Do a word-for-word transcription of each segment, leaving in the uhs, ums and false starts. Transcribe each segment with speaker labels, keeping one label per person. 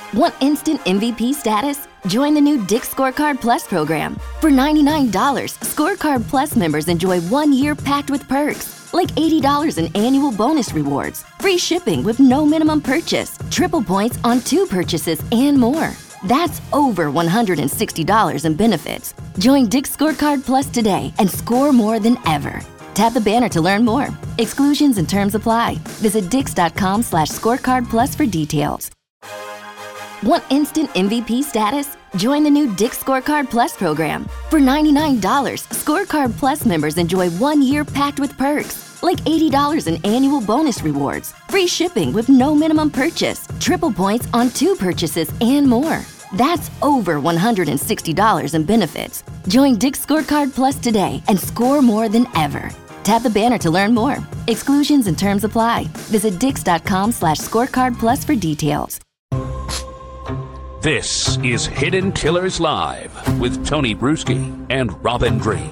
Speaker 1: Want instant M V P status? Join the new Dick's Scorecard Plus program. For ninety-nine dollars, Scorecard Plus members enjoy one year packed with perks, like eighty dollars in annual bonus rewards, free shipping with no minimum purchase, triple points on two purchases, and more. That's over one hundred sixty dollars in benefits. Join Dick's Scorecard Plus today and score more than ever. Tap the banner to learn more. Exclusions and terms apply. Visit dix.com slash scorecard plus for details. Want instant M V P status? Join the new Dick's Scorecard Plus program. For ninety-nine dollars, Scorecard Plus members enjoy one year packed with perks, like eighty dollars in annual bonus rewards, free shipping with no minimum purchase, triple points on two purchases, and more. That's over one hundred sixty dollars in benefits. Join Dick's Scorecard Plus today and score more than ever. Tap the banner to learn more. Exclusions and terms apply. Visit dix.com slash scorecard plus for details.
Speaker 2: This is Hidden Killers Live with Tony Bruschi and Robin Drake.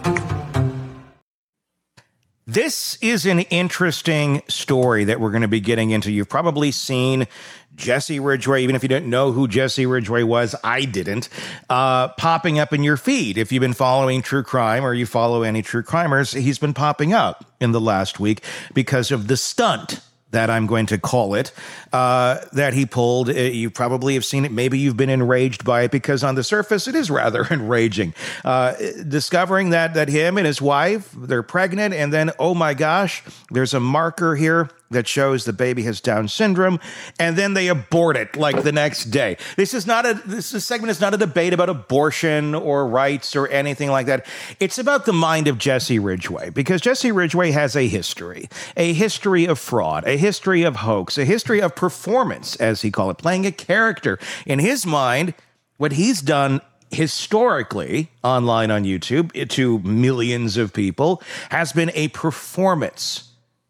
Speaker 3: This is an interesting story that we're going to be getting into. You've probably seen Jesse Ridgway, even if you didn't know who Jesse Ridgway was, I didn't, uh, popping up in your feed. If you've been following true crime or you follow any true crimers, he's been popping up in the last week because of the stunt that I'm going to call it, uh, that he pulled. You probably have seen it. Maybe you've been enraged by it because on the surface, it is rather enraging. Uh, discovering that that him and his wife, they're pregnant, and then, oh my gosh, there's a marker here that shows the baby has Down syndrome, and then they abort it like the next day. This is not a, this is segment is not a debate about abortion or rights or anything like that. It's about the mind of Jesse Ridgway, because Jesse Ridgway has a history, a history of fraud, a history of hoax, a history of performance, as he called it, playing a character. In his mind, what he's done historically online on YouTube to millions of people has been a performance.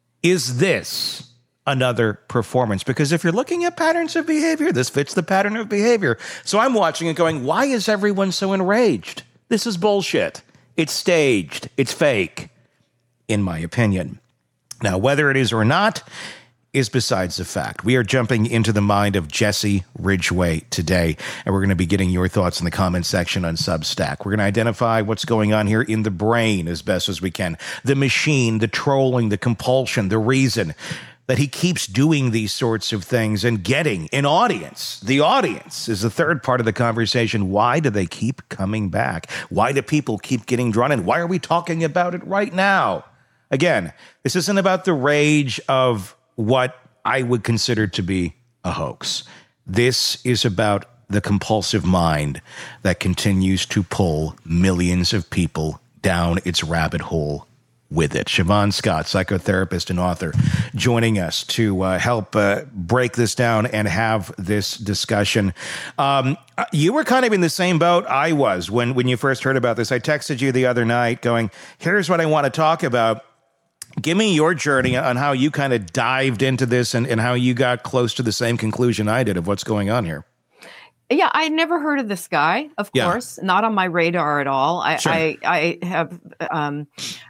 Speaker 3: Is this another performance? Because if you're looking at patterns of behavior, this fits the pattern of behavior. So I'm watching it going, why is everyone so enraged? This is bullshit. It's staged. It's fake, in my opinion. Now, whether it is or not is besides the fact. We are jumping into the mind of Jesse Ridgway today, and we're going to be getting your thoughts in the comment section on Substack. We're going to identify what's going on here in the brain as best as we can. The machine, the trolling, the compulsion, the reason that he keeps doing these sorts of things and getting an audience. The audience is the third part of the conversation. Why do they keep coming back? Why do people keep getting drawn in? Why are we talking about it right now? Again, this isn't about the rage of what I would consider to be a hoax. This is about the compulsive mind that continues to pull millions of people down its rabbit hole with it. Siobhan Scott, psychotherapist and author, joining us to uh, help uh, break this down and have this discussion. Um, you were kind of in the same boat I was when, when you first heard about this. I texted you the other night going, here's what I want to talk about. Give me your journey on how you kind of dived into this and, and how you got close to the same conclusion I did of what's going on here.
Speaker 4: Yeah, I never heard of this guy, of yeah. course, not on my radar at all. I, sure. I, I have um,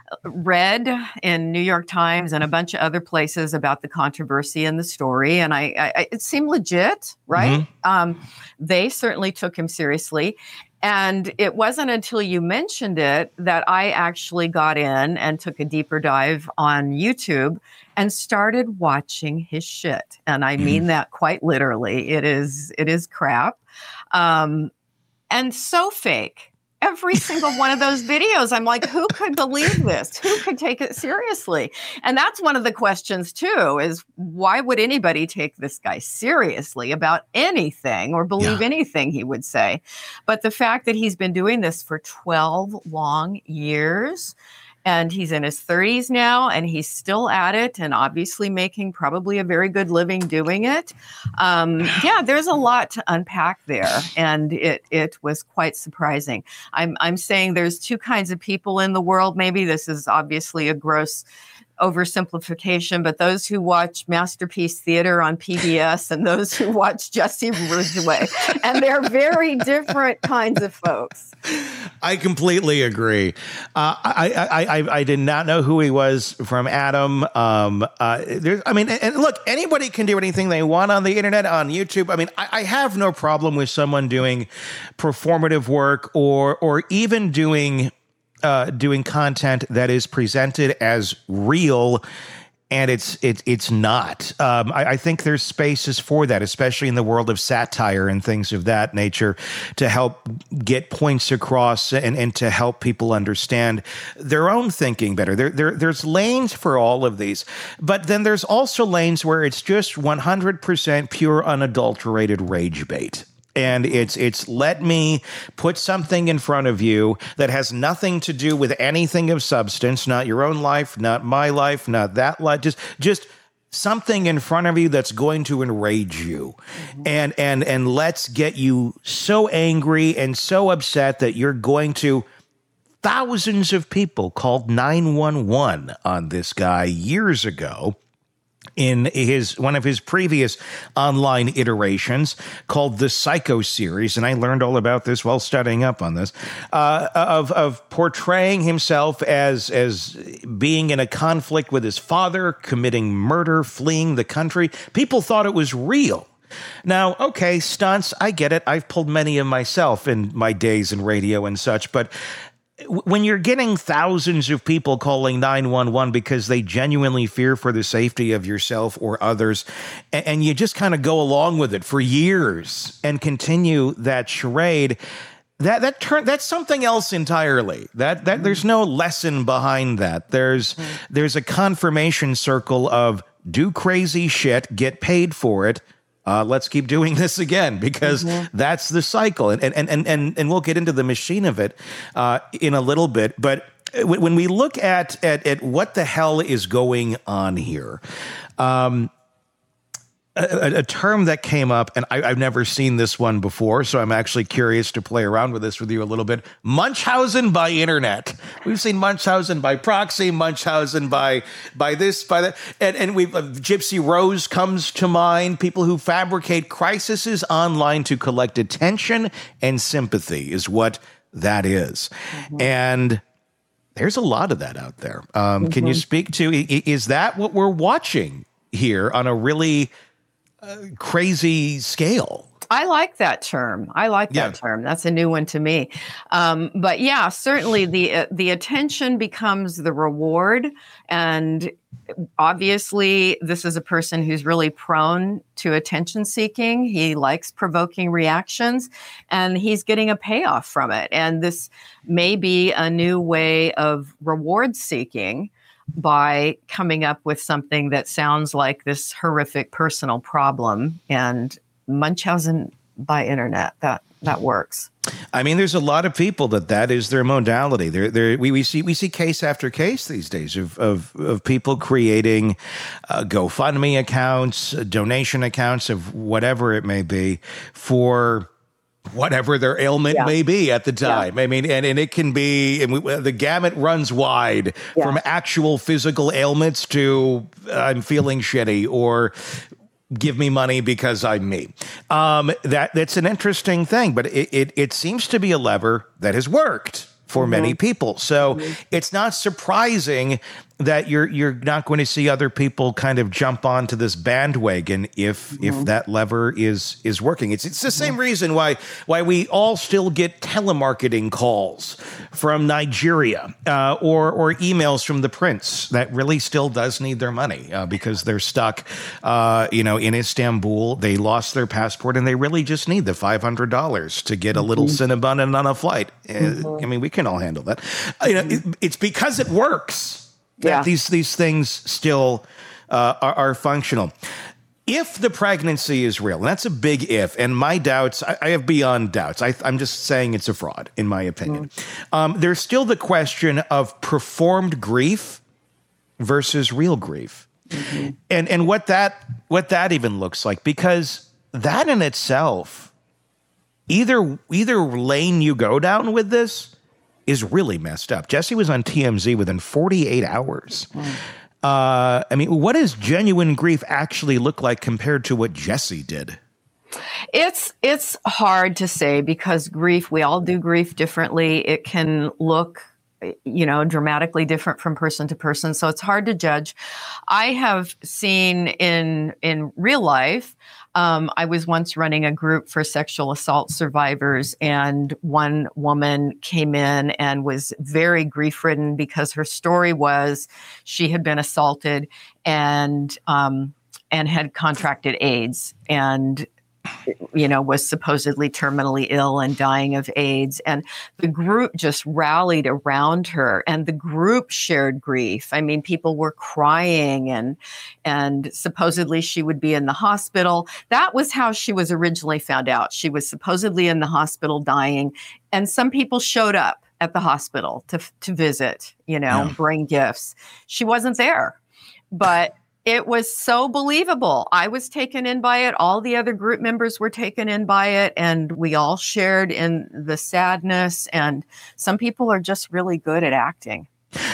Speaker 4: read in New York Times and a bunch of other places about the controversy and the story, and I, I it seemed legit, right? Mm-hmm. Um, they certainly took him seriously. And it wasn't until you mentioned it that I actually got in and took a deeper dive on YouTube and started watching his shit. And I mean mm-hmm. that quite literally. It is it is crap. Um, and so fake. Every single one of those videos, I'm like, who could believe this? Who could take it seriously? And that's one of the questions, too, is why would anybody take this guy seriously about anything or believe yeah. anything he would say? But the fact that he's been doing this for twelve long years, and he's in his thirties now, and he's still at it, and obviously making probably a very good living doing it. Um, yeah, there's a lot to unpack there, and it it was quite surprising. I'm I'm saying there's two kinds of people in the world. Maybe this is obviously a gross oversimplification, but those who watch Masterpiece Theater on P B S and those who watch Jesse Ridgway, and they're very different kinds of folks.
Speaker 3: I completely agree. Uh, I, I, I, I did not know who he was from Adam. Um, uh, there's, I mean, and look, anybody can do anything they want on the internet, on YouTube. I mean, I, I have no problem with someone doing performative work or, or even doing, uh, doing content that is presented as real. And it's it, it's not. Um, I, I think there's spaces for that, especially in the world of satire and things of that nature, to help get points across and, and to help people understand their own thinking better. There, there there's lanes for all of these, but then there's also lanes where it's just one hundred percent pure, unadulterated rage bait. And it's it's let me put something in front of you that has nothing to do with anything of substance, not your own life, not my life, not that life, just just something in front of you that's going to enrage you. Mm-hmm. And and and let's get you so angry and so upset that you're going to. Thousands of people called nine one one on this guy years ago. In his one of his previous online iterations called the Psycho series, and I learned all about this while studying up on this, uh, of of portraying himself as as being in a conflict with his father, committing murder, fleeing the country. People thought it was real. Now, okay, stunts, I get it. I've pulled many of myself in my days in radio and such, but when you're getting thousands of people calling nine one one because they genuinely fear for the safety of yourself or others, and you just kind of go along with it for years and continue that charade, that that turn that's something else entirely. That that there's no lesson behind that. There's there's a confirmation circle of do crazy shit, get paid for it. Uh, let's keep doing this again because mm-hmm. that's the cycle. And, and, and, and, and we'll get into the machine of it uh, in a little bit. But when we look at, at, at what the hell is going on here, um, a, a term that came up, and I, I've never seen this one before, so I'm actually curious to play around with this with you a little bit. Munchausen by internet. We've seen Munchausen by proxy, Munchausen by by this, by that, and and we've uh, Gypsy Rose comes to mind. People who fabricate crises online to collect attention and sympathy is what that is, mm-hmm. and there's a lot of that out there. Um, mm-hmm. Can you speak to? Is that what we're watching here on a really Uh, crazy scale?
Speaker 4: I like that term. I like that yeah. term. That's a new one to me. Um, but yeah, certainly the uh, the attention becomes the reward. And obviously, this is a person who's really prone to attention seeking. He likes provoking reactions, and he's getting a payoff from it. And this may be a new way of reward seeking by coming up with something that sounds like this horrific personal problem. And Munchausen by internet, that that works.
Speaker 3: I mean, there's a lot of people that that is their modality. There, there, we, we see we see case after case these days of of, of people creating uh, GoFundMe accounts, uh, donation accounts of whatever it may be for whatever their ailment yeah. may be at the time. Yeah. I mean, and, and it can be, and we, the gamut runs wide yeah. from actual physical ailments to uh, I'm feeling shitty or give me money because I'm me. Um, that that's an interesting thing, but it, it, it seems to be a lever that has worked for mm-hmm. many people. So mm-hmm. it's not surprising that you're you're not going to see other people kind of jump onto this bandwagon if mm-hmm. if that lever is is working. It's it's the same mm-hmm. reason why why we all still get telemarketing calls from Nigeria uh, or or emails from the prince that really still does need their money uh, because they're stuck, uh, you know, in Istanbul. They lost their passport and they really just need the five hundred dollars to get a little mm-hmm. Cinnabon on a flight. Mm-hmm. Uh, I mean, we can all handle that. Uh, you know, it, it's because it works. That yeah. these these things still uh, are, are functional. If the pregnancy is real, and that's a big if, and my doubts, I, I have beyond doubts. I, I'm just saying it's a fraud, in my opinion. Mm. Um, there's still the question of performed grief versus real grief, mm-hmm. and and what that what that even looks like, because that in itself, either either lane you go down with this is really messed up. Jesse was on T M Z within forty-eight hours. Mm. Uh, I mean, what does genuine grief actually look like compared to what Jessie did?
Speaker 4: It's it's hard to say because grief, we all do grief differently. It can look, you know, dramatically different from person to person. So it's hard to judge. I have seen in in real life, um, I was once running a group for sexual assault survivors, and one woman came in and was very grief-ridden because her story was she had been assaulted and um, and had contracted AIDS and you know, was supposedly terminally ill and dying of AIDS. And the group just rallied around her, and the group shared grief. I mean, people were crying, and, and supposedly she would be in the hospital. That was how she was originally found out. She was supposedly in the hospital dying, and some people showed up at the hospital to, to visit, you know, yeah. bring gifts. She wasn't there, but it was so believable. I was taken in by it. All the other group members were taken in by it. And we all shared in the sadness. And some people are just really good at acting.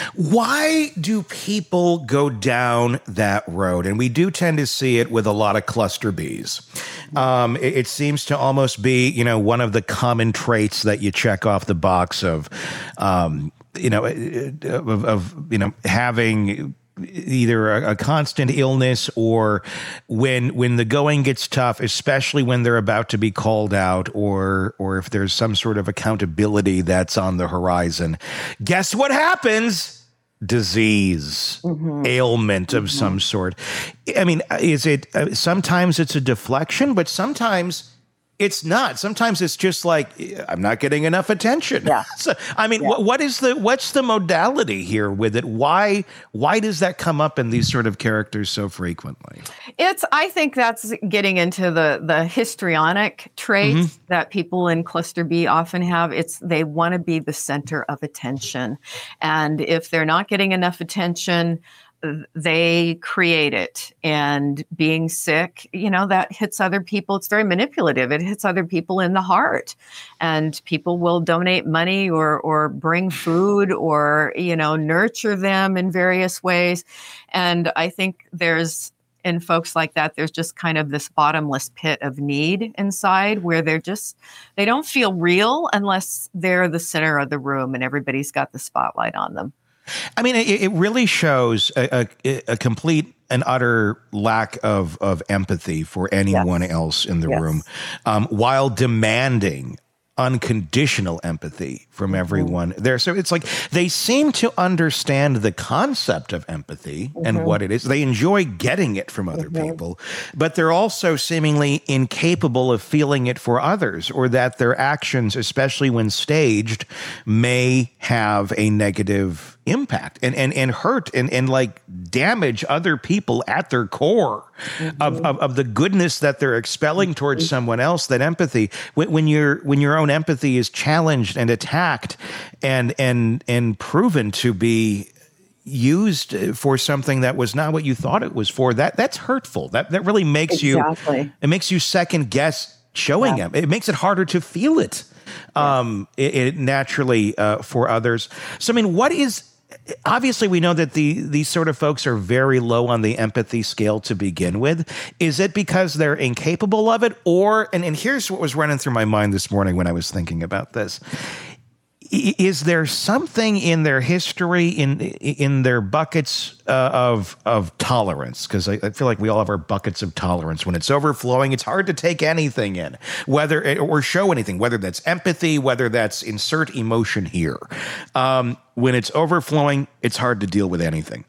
Speaker 3: Why do people go down that road? And we do tend to see it with a lot of cluster Bs. Um, it, it seems to almost be, you know, one of the common traits that you check off the box of, um, you know, of, of you know, having either a, a constant illness or when when the going gets tough, especially when they're about to be called out, or or if there's some sort of accountability that's on the horizon. Guess what happens? Disease, mm-hmm. ailment of mm-hmm. some sort. I mean, is it uh, sometimes it's a deflection, but sometimes it's not. Sometimes it's just like, I'm not getting enough attention.
Speaker 4: Yeah.
Speaker 3: So, I mean,
Speaker 4: yeah.
Speaker 3: what, what is the, what's the modality here with it? Why, why does that come up in these sort of characters so frequently?
Speaker 4: It's, I think that's getting into the, the histrionic traits mm-hmm. that people in cluster B often have. It's, they want to be the center of attention. And if they're not getting enough attention, they create it. And being sick, you know, that hits other people. It's very manipulative. It hits other people in the heart. And people will donate money or or bring food or, you know, nurture them in various ways. And I think there's, in folks like that, there's just kind of this bottomless pit of need inside where they're just, they don't feel real unless they're the center of the room and everybody's got the spotlight on them.
Speaker 3: I mean, it, it really shows a, a, a complete and utter lack of, of empathy for anyone yes. else in the yes. room, um, while demanding unconditional empathy from everyone mm-hmm. there. So it's like they seem to understand the concept of empathy mm-hmm. and what it is. They enjoy getting it from other mm-hmm. people, but they're also seemingly incapable of feeling it for others, or that their actions, especially when staged, may have a negative impact and, and, and hurt and, and like damage other people at their core mm-hmm. of, of, of the goodness that they're expelling towards mm-hmm. someone else. That empathy, when, when your when your own empathy is challenged and attacked and and and proven to be used for something that was not what you thought it was for, that that's hurtful. That that really makes
Speaker 4: exactly.
Speaker 3: you it makes you second guess showing yeah. it. It makes it harder to feel it. Yeah. Um, it, it naturally uh, for others. So I mean, what is obviously, we know that the these sort of folks are very low on the empathy scale to begin with. Is it because they're incapable of it? Or, and, and here's what was running through my mind this morning when I was thinking about this. Is there something in their history, in in their buckets uh, of of tolerance? Because I, I feel like we all have our buckets of tolerance. When it's overflowing, it's hard to take anything in, whether or show anything, whether that's empathy, whether that's insert emotion here. Um, when it's overflowing, it's hard to deal with anything.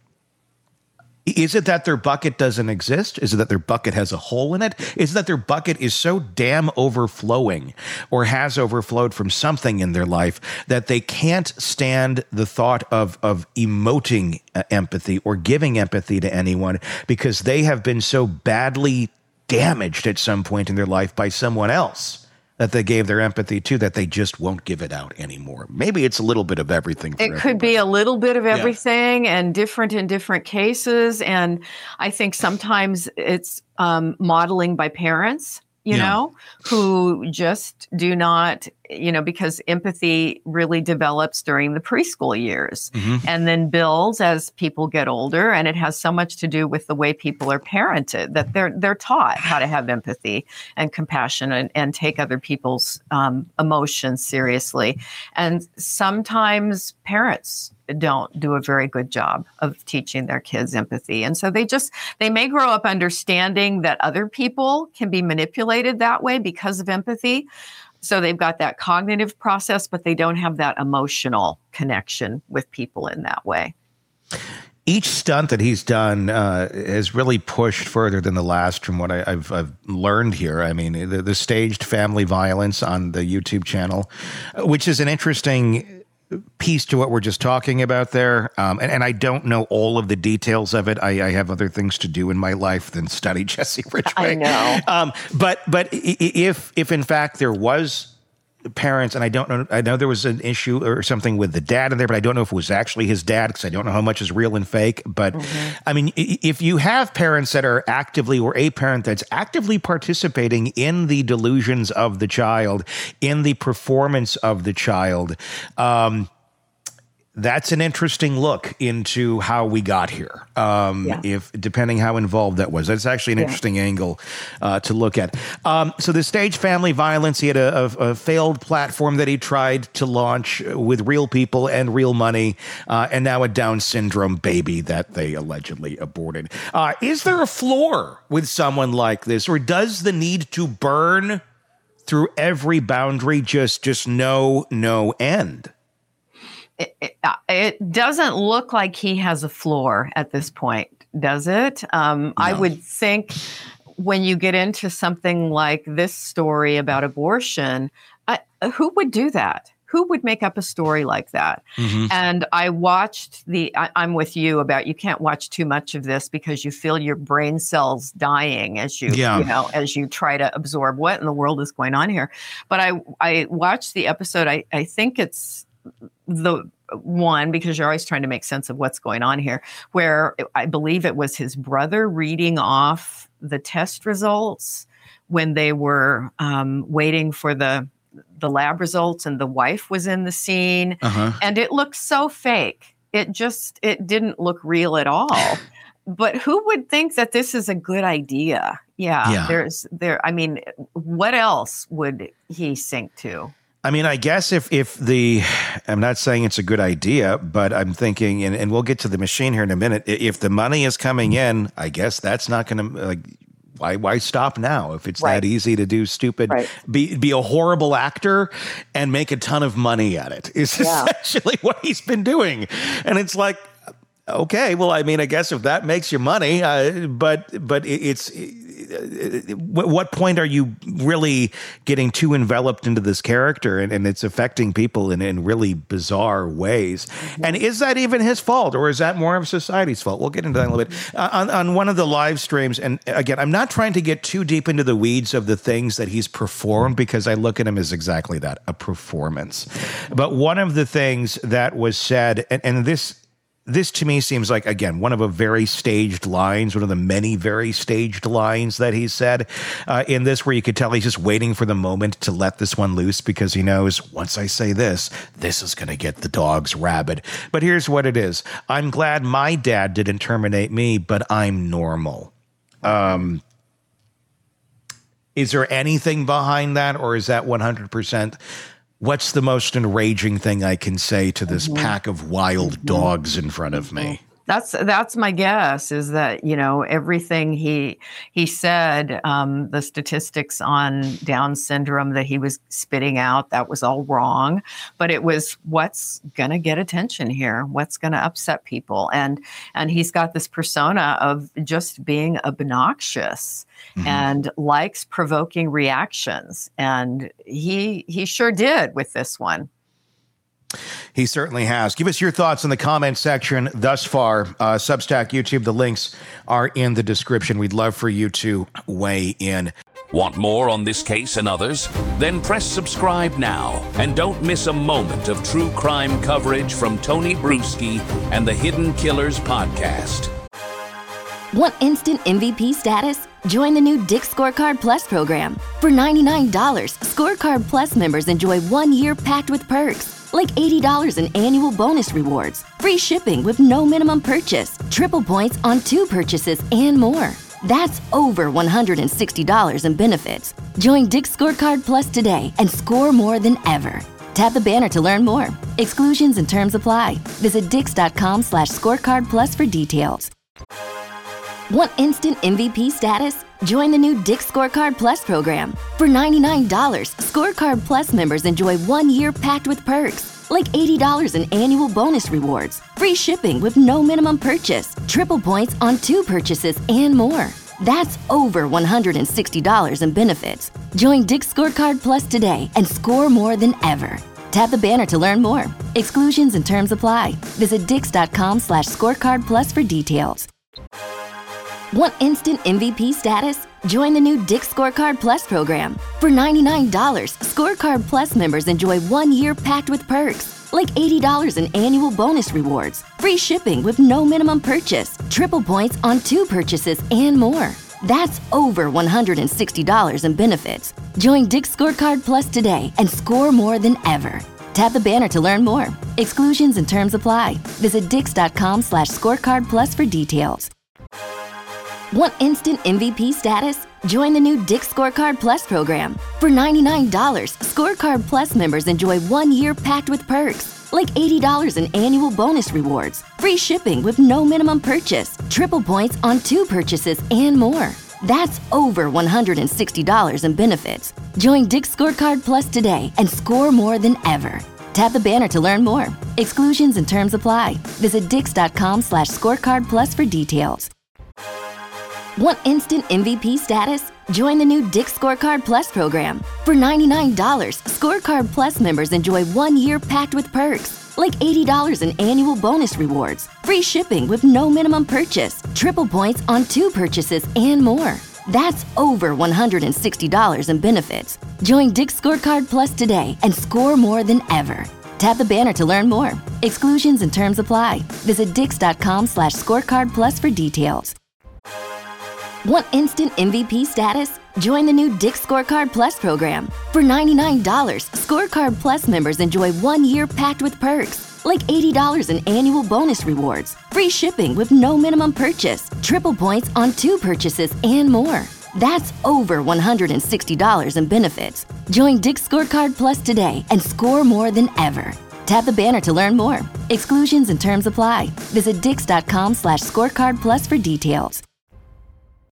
Speaker 3: Is it that their bucket doesn't exist? Is it that their bucket has a hole in it? Is it that their bucket is so damn overflowing or has overflowed from something in their life that they can't stand the thought of, of emoting uh, empathy or giving empathy to anyone because they have been so badly damaged at some point in their life by someone else that they gave their empathy to, that they just won't give it out anymore? Maybe it's a little bit of everything.
Speaker 4: It could everybody. be a little bit of everything yeah. and different in different cases. And I think sometimes it's um, modeling by parents. you
Speaker 3: Yeah.
Speaker 4: know, who just do not, you know, because empathy really develops during the preschool years
Speaker 3: Mm-hmm.
Speaker 4: and then builds as people get older. And it has so much to do with the way people are parented, that they're they're taught how to have empathy and compassion and, and take other people's um, emotions seriously. And sometimes parents don't do a very good job of teaching their kids empathy. And so they just, they may grow up understanding that other people can be manipulated that way because of empathy. So they've got that cognitive process, but they don't have that emotional connection with people in that way.
Speaker 3: Each stunt that he's done uh, has really pushed further than the last from what I, I've, I've learned here. I mean, the, the staged family violence on the YouTube channel, which is an interesting piece to what we're just talking about there. Um, and, and I don't know all of the details of it. I, I have other things to do in my life than study Jesse Ridgway.
Speaker 4: I know.
Speaker 3: Um, but but if if in fact there was parents, and I don't know, I know there was an issue or something with the dad in there, but I don't know if it was actually his dad because I don't know how much is real and fake. But mm-hmm. I mean, if you have parents that are actively, or a parent that's actively participating in the delusions of the child, in the performance of the child, um, that's an interesting look into how we got here. Um, yeah. If depending how involved that was, that's actually an yeah. interesting angle uh, to look at. Um, so the staged family violence, he had a, a, a failed platform that he tried to launch with real people and real money, uh, and now a Down syndrome baby that they allegedly aborted. Uh, is there a floor with someone like this, or does the need to burn through every boundary just just know no end?
Speaker 4: It, it, it doesn't look like he has a floor at this point, does it? Um, no. I would think when you get into something like this story about abortion, I, who would do that? Who would make up a story like that? Mm-hmm. And I watched the, I, I'm with you about, you can't watch too much of this because you feel your brain cells dying as you, yeah. you know, as you try to absorb what in the world is going on here. But I, I watched the episode. I, I think it's the one, because you're always trying to make sense of what's going on here, where I believe it was his brother reading off the test results when they were um, waiting for the the lab results, and the wife was in the scene, uh-huh. and it looked so fake. It just, it didn't look real at all. But who would think that this is a good idea? Yeah, yeah. There's there. I mean, what else would he sink to?
Speaker 3: I mean, I guess if if the, I'm not saying it's a good idea, but I'm thinking, and, and we'll get to the machine here in a minute. If the money is coming in, I guess that's not going to, like, why why stop now? If it's right. that easy to do stupid, right. be be a horrible actor and make a ton of money at it is yeah. essentially what he's been doing. And it's like, okay, well, I mean, I guess if that makes you money, uh, but but it's, it, what point are you really getting too enveloped into this character, and, and it's affecting people in, in really bizarre ways? Mm-hmm. And is that even his fault, or is that more of society's fault? We'll get into that in a little bit. Uh, on, on one of the live streams, and again, I'm not trying to get too deep into the weeds of the things that he's performed, because I look at him as exactly that, a performance. But one of the things that was said, and, and this This to me seems like, again, one of a very staged lines, one of the many very staged lines that he said uh, in this, where you could tell he's just waiting for the moment to let this one loose, because he knows, once I say this, this is going to get the dogs rabid. But here's what it is. I'm glad my dad didn't terminate me, but I'm normal. Um, is there anything behind that, or is that one hundred percent... what's the most enraging thing I can say to this mm-hmm. pack of wild mm-hmm. dogs in front of me?
Speaker 4: That's that's my guess, is that, you know, everything he he said, um, the statistics on Down syndrome that he was spitting out, that was all wrong. But it was, what's going to get attention here? What's going to upset people? And and he's got this persona of just being obnoxious mm-hmm. and likes provoking reactions. And he he sure did with this one.
Speaker 3: He certainly has. Give us your thoughts in the comment section thus far. Uh, Substack, YouTube, the links are in the description. We'd love for you to weigh in.
Speaker 2: Want more on this case and others? Then press subscribe now and don't miss a moment of true crime coverage from Tony Bruschi and the Hidden Killers podcast.
Speaker 1: Want instant M V P status? Join the new Dick's Scorecard Plus program. For ninety-nine dollars, Scorecard Plus members enjoy one year packed with perks, like eighty dollars in annual bonus rewards, free shipping with no minimum purchase, triple points on two purchases, and more. That's over one hundred sixty dollars in benefits. Join Dick's Scorecard Plus today and score more than ever. Tap the banner to learn more. Exclusions and terms apply. Visit dix.com slash scorecard plus for details. Want instant M V P status? Join the new Dick's Scorecard Plus program. For ninety-nine dollars, Scorecard Plus members enjoy one year packed with perks, like eighty dollars in annual bonus rewards, free shipping with no minimum purchase, triple points on two purchases, and more. That's over one hundred sixty dollars in benefits. Join Dick's Scorecard Plus today and score more than ever. Tap the banner to learn more. Exclusions and terms apply. Visit dix.com slash scorecard plus for details. Want instant M V P status? Join the new Dick's Scorecard Plus program. For ninety-nine dollars, Scorecard Plus members enjoy one year packed with perks, like eighty dollars in annual bonus rewards, free shipping with no minimum purchase, triple points on two purchases, and more. That's over one hundred sixty dollars in benefits. Join Dick's Scorecard Plus today and score more than ever. Tap the banner to learn more. Exclusions and terms apply. Visit dix.com slash scorecard plus for details. Want instant M V P status? Join the new Dick's Scorecard Plus program. For ninety-nine dollars, Scorecard Plus members enjoy one year packed with perks, like eighty dollars in annual bonus rewards, free shipping with no minimum purchase, triple points on two purchases, and more. That's over one hundred sixty dollars in benefits. Join Dick's Scorecard Plus today and score more than ever. Tap the banner to learn more. Exclusions and terms apply. Visit dix.com slash scorecard plus for details. Want instant M V P status? Join the new Dick's Scorecard Plus program. For ninety-nine dollars, Scorecard Plus members enjoy one year packed with perks, like eighty dollars in annual bonus rewards, free shipping with no minimum purchase, triple points on two purchases, and more. That's over one hundred sixty dollars in benefits. Join Dick's Scorecard Plus today and score more than ever. Tap the banner to learn more. Exclusions and terms apply. Visit dix.com slash scorecard plus for details. Want instant M V P status? Join the new Dick's Scorecard Plus program. For ninety-nine dollars, Scorecard Plus members enjoy one year packed with perks, like eighty dollars in annual bonus rewards, free shipping with no minimum purchase, triple points on two purchases, and more. That's over one hundred sixty dollars in benefits. Join Dick's Scorecard Plus today and score more than ever. Tap the banner to learn more. Exclusions and terms apply. Visit dix.com slash scorecard plus for details.